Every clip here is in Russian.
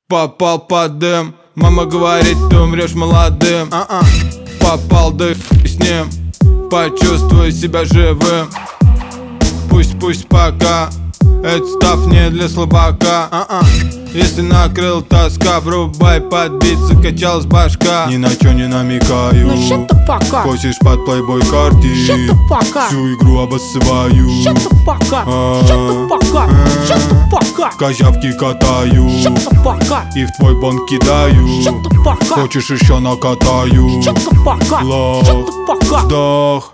Попал под дым, мама говорит, ты умрешь молодым. Попал дым с ним, почувствуй себя живым. Пусть пока, это став не для слабака. Если накрыл тоска, врубай подбит, закачалась башка. Ни на чё не намекаю, косишь под плейбой карте, всю игру обоссываю, козявки катаю и в твой бон кидаю. Хочешь еще накатаю, лох, вдох.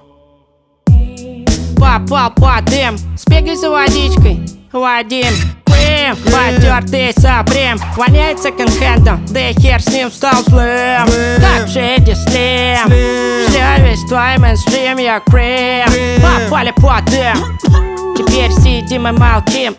Попал под дым, сбегай за водичкой, Вадим. Крем, потертый сапрем, воняет секонд-хендом, да и хер с ним стал злым. Как Шеди Слим, все весь твой мейнстрим, я крем. Попали под дым, теперь сидим и молчим.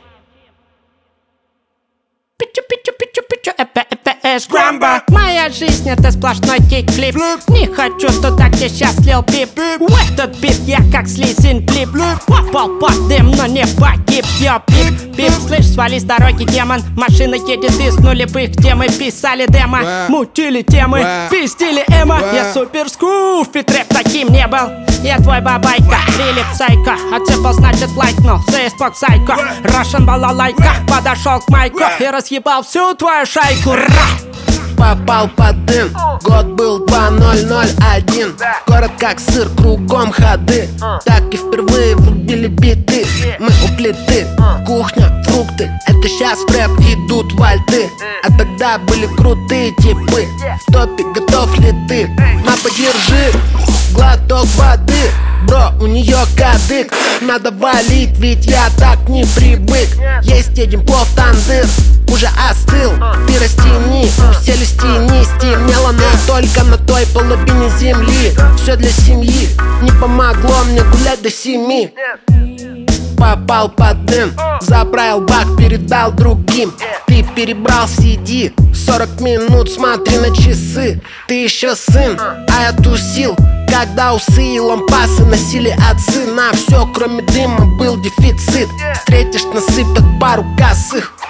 Пичу, скрамба. Моя жизнь это сплошной кикфлип. Не хочу туда, где сейчас лил бип. В этот бит я как слизин клип. Попал под дым, но не погиб. Я бип, слышь, свали с дороги, демон. Машина едет из нулевых, где мы писали демо. Мутили темы, пиздили эмо. Я супер скуф, и трэп таким не был. Я твой бабайка, рилип сайка. Отцепал, значит лайкнул, сейспок сайко. Russian балалайка, подошел к майку и разъебал всю твою шайку. Попал под дым, год был 2001. Город как сыр, кругом ходы. Так и впервые врубили биты. Мы у плиты, кухня, фрукты. Это щас в рэп идут вальты. А тогда были крутые типы. В топе готов ли ты? На, подержи глоток воды. Бро, у нее кадык. Надо валить, ведь я так не привык. Есть один плов тандыр, уже остыл. Ты растяни, все листьяни. Стемнело, но только на той половине земли. Все для семьи, не помогло мне гулять до 7. Попал под дым, заправил бак, передал другим. Ты перебрал CD, 40 минут, смотри на часы. Ты еще сын, а я тусил, когда усы и лампасы носили отцы. На все, кроме дыма, был дефицит. Встретишь, насыпят пару косых.